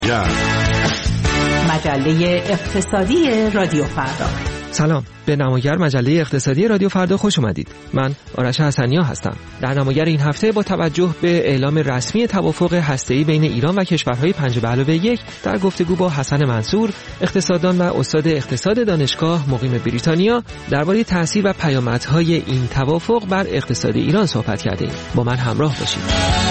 مجله اقتصادی رادیو فردا. سلام، به نماگر مجله اقتصادی رادیو فردا خوش اومدید. من آرش حسنیا هستم. در نماگر این هفته با توجه به اعلام رسمی توافق هسته‌ای بین ایران و کشورهای 5+1 در گفتگو با حسن منصور، اقتصاددان و استاد اقتصاد دانشگاه مقیم بریتانیا، درباره تأثیر و پیامدهای این توافق بر اقتصاد ایران صحبت کردیم. با من همراه باشید.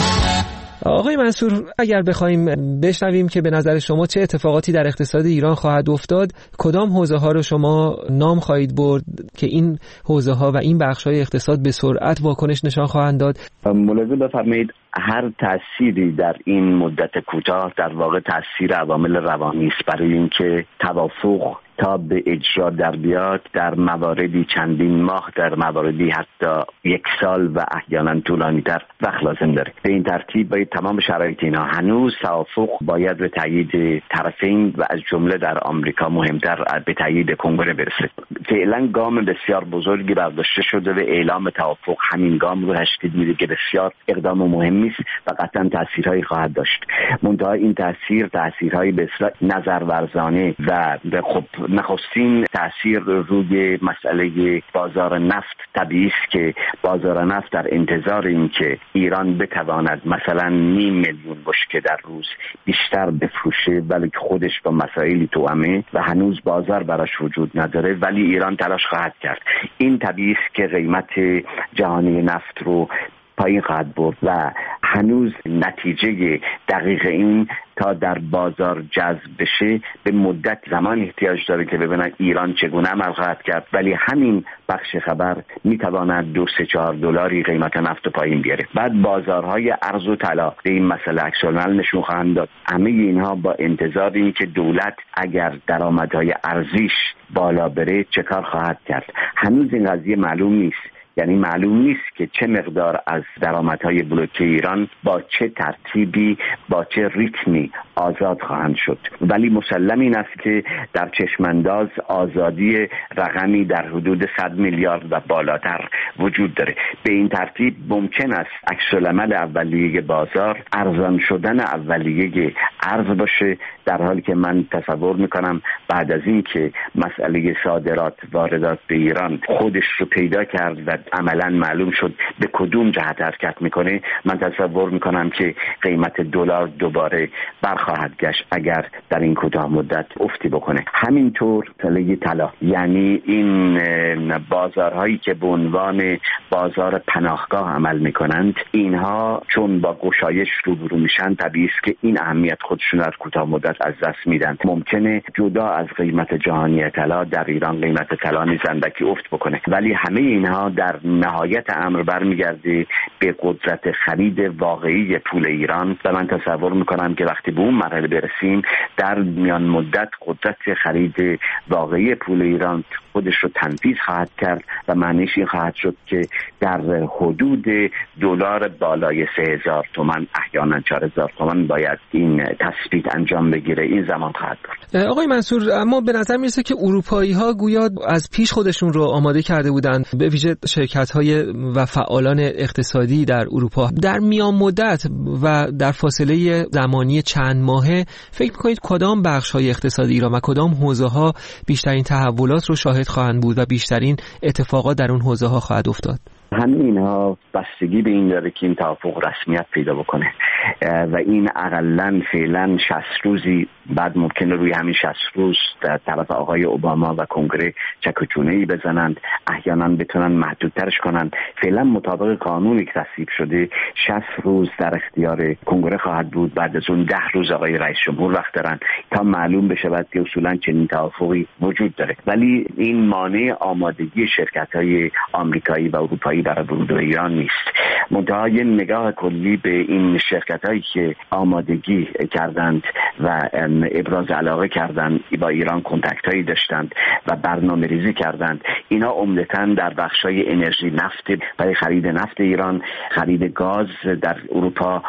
آقای منصور، اگر بخوایم بشنویم که به نظر شما چه اتفاقاتی در اقتصاد ایران خواهد افتاد، کدام حوزه‌ها رو شما نام خواهید برد که این حوزه‌ها و این بخش‌های اقتصاد به سرعت واکنش نشان خواهند داد؟ ملاحظه بفرمایید، هر تأثیری در این مدت کوتاه در واقع تأثیر عوامل روانی است، برای اینکه توافق تا به اجرا در بیاد در مواردی چندین ماه، در مواردی حتی 1 سال و احیانا طولانی‌تر وقت لازم داره. به این ترتیب باید تمام شرایط اینا، هنوز توافق باید به تایید طرفین و از جمله در آمریکا مهمتر به تایید کنگره برسه. فعلا گام بسیار بزرگی برداشته شده و اعلام توافق همین گام رو تشکیل میده که بسیار اقدام مهمی است و قطعا تاثیرهایی خواهد داشت. منتها این تاثیرهایی به اصطلاح نظرورزانه و خب نخستین تأثیر روی مسئله بازار نفت طبیعی است که بازار نفت در انتظار این که ایران بتواند مثلا 500,000 بشکه در روز بیشتر بفروشه، ولی خودش با مسائلی توامه و هنوز بازار براش وجود نداره، ولی ایران تلاش خواهد کرد. این طبیعی است که قیمت جهانی نفت رو پایین خواهد برد و هنوز نتیجه دقیق این تا در بازار جذب بشه به مدت زمان احتیاج داره که ببینن ایران چگونه عمل خواهد کرد، ولی همین بخش خبر میتواند $2-4 قیمت نفت پایین بیاره. بعد بازارهای ارز و طلا به این مسئله عکس العمل نشون خواهند داد. همه اینها با انتظار این که دولت اگر درآمدهای ارزیش بالا بره چه کار خواهد کرد. هنوز این قضیه معلوم نیست، یعنی معلوم نیست که چه مقدار از درآمدهای بلوک ایران با چه ترتیبی با چه ریتمی آزاد خواهند شد، ولی مسلم این است که در چشمانداز آزادی رقمی در حدود 100 میلیارد و بالاتر وجود داره. به این ترتیب ممکن است عکس‌العمل اولیه بازار ارزان شدن اولیه ارز باشه، در حالی که من تصور میکنم بعد از این که مسئله صادرات واردات به ایران خودش رو پیدا کرد و عملا معلوم شد به کدوم جهت حرکت میکنه، من تصور میکنم که قیمت دلار دوباره برخواهد گشت اگر در این کوتاه مدت افتی بکنه. همینطور مسئله طلا، یعنی این بازارهایی که به عنوان بازار پناهگاه عمل میکنند، اینها چون با گشایش روبرو میشن طبیعی است که این اهمیت خودشون در کوتاه مدت از دست میدن. ممکنه جدا از قیمت جهانی طلا در ایران قیمت طلا نیز اندکی افت بکنه، ولی همه اینها در نهایت امر برمیگرده به قدرت خرید واقعی پول ایران و من تصور میکنم که وقتی به اون مرحله برسیم در میان مدت قدرت خرید واقعی پول ایران خودش رو تنفیذ خواهد کرد و معنیش این خواهد شد که در حدود دلار بالای 3,000 تومان احیانا 4,000 تومان باید این تثبیت انجام بگیره. این زمان خواهد بود. آقای منصور، اما به نظر میرسه که اروپایی ها گویا از پیش خودشون رو آماده کرده بودند، به ویژه شرکت‌های و فعالان اقتصادی در اروپا. در میان مدت و در فاصله زمانی چند ماهه فکر می‌کنید کدام بخش‌های اقتصادی ایران و کدام حوزه‌ها بیشترین تحولات رو شاهد خواهند بود و بیشترین اتفاقات در اون حوزه‌ها خواهد افتاد؟ همین اینها بستگی به این داره که این توافق رسمیت پیدا بکنه و این اقلن فعلا 60 روزی بعد ممکنه روی همین 60 روز در طرف آقای اوباما و کنگره چک و چونه‌ای بزنند، احیانا بتونن محدودترش کنند. فعلا مطابق قانونی که تصویب شده 60 روز در اختیار کنگره خواهد بود، بعد از اون 10 روز آقای رئیس جمهور وقت دارن تا معلوم بشه که اصولا چنین توافقی وجود داره. ولی این مانع آمادگی شرکت‌های آمریکایی و اروپایی برای ورود به ایران نیست. منتها یه نگاه کلی به این شرکت‌هایی که آمادگی کردند و ابراز علاقه کردند با ایران کنتاکت‌هایی داشتند و برنامه‌ریزی کردند، اینا عمدتاً در بخش‌های انرژی نفت برای خرید نفت ایران، خرید گاز در اروپا،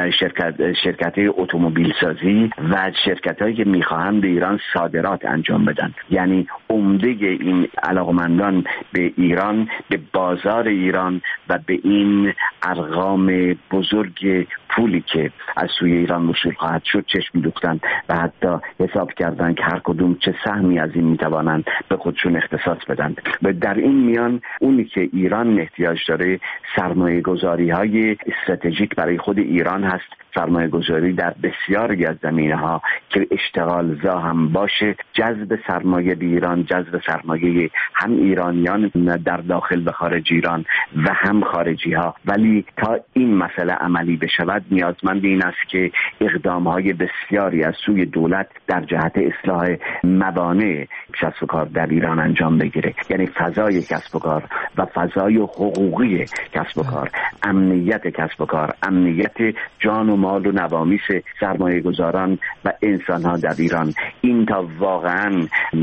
شرکت‌های اتومبیل سازی و شرکت‌هایی که می‌خواهند به ایران صادرات انجام بدن. یعنی عمده این علاقمندان به ایران به بازار ایران و به این ارقام بزرگ پولی که از سوی ایران وصول خواهد شد چشم دوختند و حتی حساب کردند که هر کدوم چه سهمی از این میتوانند به خودشون اختصاص بدند. و در این میان اونی که ایران احتیاج داره سرمایه گذاری های استراتژیک برای خود ایران هست، سرمایه گذاری در بسیاری از زمینه ها که اشتغال زا هم باشه، جذب سرمایه به ایران، جذب سرمایه هم ایرانیان در داخل و خارج ایران و هم خارجی ها. ولی تا این مسئله عملی بشود نیازمند این است که اقدام های بسیاری از سوی دولت در جهت اصلاح موانع کسب و کار در ایران انجام بگیره، یعنی فضای کسب و کار و فضای حقوقی کسب و کار، امنیت کسب و کار، امنیت جان و مال و نوامیس سرمایه گذاران و انسان ها در ایران. این تا واقعا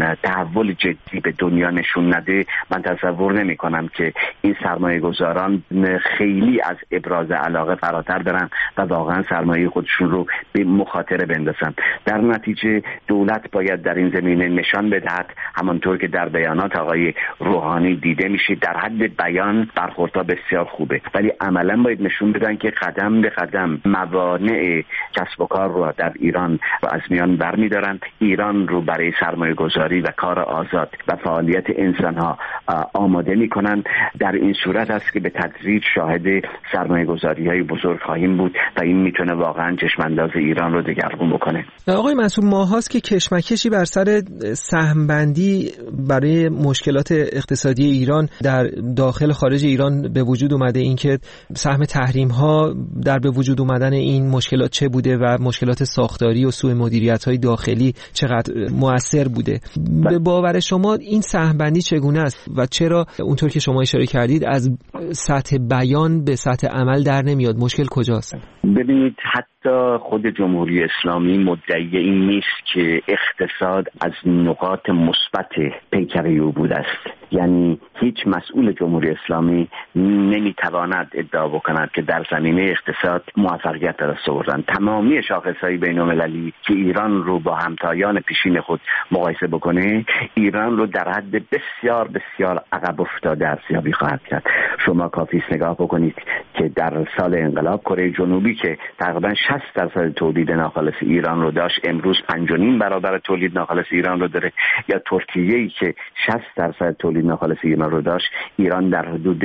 تحول جدی به دنیا نشون نده، من تصور نمی کنم که این سرمایه گذاران خیلی از ابراز علاقه فراتر برن و واقعا سرمایه خودشون رو به مخاطره بندازن. در نتیجه دولت باید در این زمینه نشان بدهد، همانطور که در بیانات آقای روحانی دیده میشه در حد بیان برخوردها بسیار خوبه، ولی عملا باید نشون بدن که قدم به قدم موانع کسب و کار رو در ایران رو از میان برمیدارن، ایران رو برای سرمایه گذاری و کار آزاد و فعالیت انسان ها آماده میکنن. در این صورت است که به تدریج شاهد سرمایه گذاری های بزرگ خواهیم بود و این میتونه واقعا چشم انداز ایران رو دگرگون بکنه. آقای منصور، ماهاست که کشمکشی بر سر سهم بندی برای مشکلات اقتصادی ایران در داخل خارج ایران به وجود اومده، اینکه سهم تحریم ها در به وجود اومدن این مشکلات چه بوده و مشکلات ساختاری و سوء مدیریت های داخلی چقدر مؤثر بوده. به باور شما این سهم بندی چگونه است و چرا اونطور که شما اشاره کردید از سطح بیان به سطح عمل در نمیاد؟ مشکل کجاست؟ ببینید، حتی خود جمهوری اسلامی مدعی این نیست که اقتصاد از نقاط مثبت پیکره او بوده است. یعنی هیچ مسئول جمهوری اسلامی نمیتواند ادعا بکند که در زمینه اقتصاد موفقیت به دست آوردن. تمامی شاخصهای بین‌المللی که ایران رو با همتایان پیشین خود مقایسه بکنه، ایران رو در حد بسیار بسیار عقب افتاده ارزیابی خواهد کرد. شما کافی است نگاه بکنید که در سال انقلاب کره جنوبی که تقریبا 60% تولید ناخالص ایران رو داشت، امروز 5.5 برابر تولید ناخالص ایران رو داره. یا ترکیه‌ای که 60% تولید ناخالص ایران رو داشت، ایران در حدود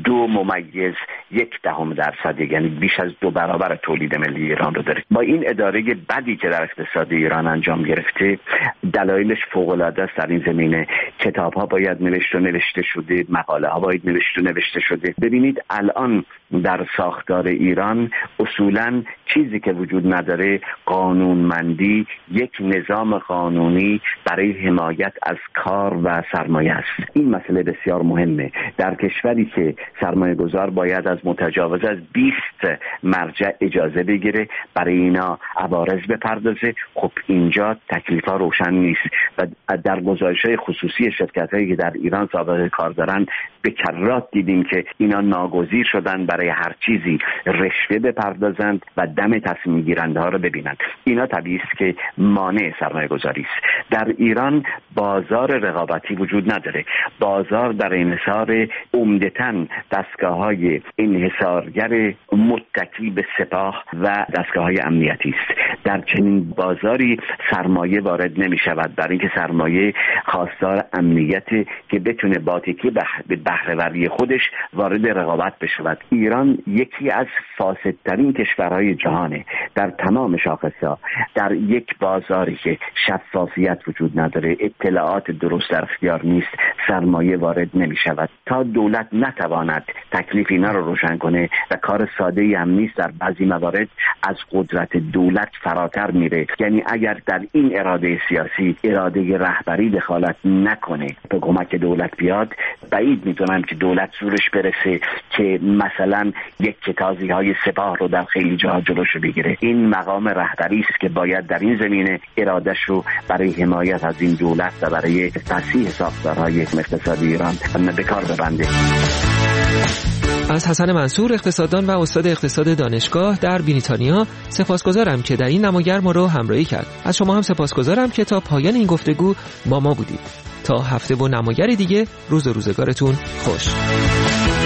2.1%، یعنی بیش از 2 برابر تولید ملی ایران رو داره. با این اداره بدی که در اقتصاد ایران انجام گرفته، دلایلش فوق‌العاده است. در این زمینه کتاب‌ها باید نوشته شده، مقاله‌ها باید نوشته شده. ببینید الان در ساختار ایران اصولاً چیزی که وجود نداره قانونمندی، یک نظام قانونی برای حمایت از کار و سرمایه است. این مسئله بسیار مهمه. در کشوری که سرمایه گذار باید از متجاوز از 20 مرجع اجازه بگیره برای اینا عوارض بپردازه، خب اینجا تکلیفا روشن نیست و در گزارش‌های خصوصی شرکت‌هایی که در ایران سابقه کار دارن به کرات دیدیم که اینا ناگزیر شدن برای هر چیزی رشوه بپردازند و دم تصمیم گیرنده ها رو ببینند. اینا طبیعی است که مانع سرمایه گذاری است. در ایران بازار رقابتی وجود نداره. بازار در انحصار عمدتاً دستگاه‌های انحصارگر متکی به سپاه و دستگاه‌های امنیتی است. در چنین بازاری سرمایه وارد نمی شود، برای اینکه سرمایه خواستار امنیت که بتونه با تکیه به بهره‌وری خودش وارد رقابت بشود. ایران یکی از فاسدترین کشورهای جهانه در تمام شاخص‌ها. در یک بازاری که شفافیت وجود نداره، اطلاعات درست در اختیار نیست، سرمایه وارد نمی شود. تا دولت نتواند تکلیف اینا رو روشن کنه و کار ساده‌ای هم نیست، در بعضی موارد از قدرت دولت فراتر میره. یعنی اگر در این اراده سیاسی اراده رهبری دخالت نکنه، به کمک دولت بیاد، بعید میدونم که دولت زورش برسه که مثلا یک تازی‌های سپاه رو در خیلی جاها جلوشو بگیره. این مقام رهبری است که باید در این زمینه ارادش رو برای حمایت از این دولت و برای تصحیح ساختارهای اقتصادی ایران به کار ببنده. از حسن منصور، اقتصاددان و استاد اقتصاد دانشگاه در بریتانیا، سپاسگزارم که در این نماگر ما رو همراهی کرد. از شما هم سپاسگزارم که تا پایان این گفتگو با ما بودید. تا هفته و نماگر دیگه، روز و روزگارتون خوش.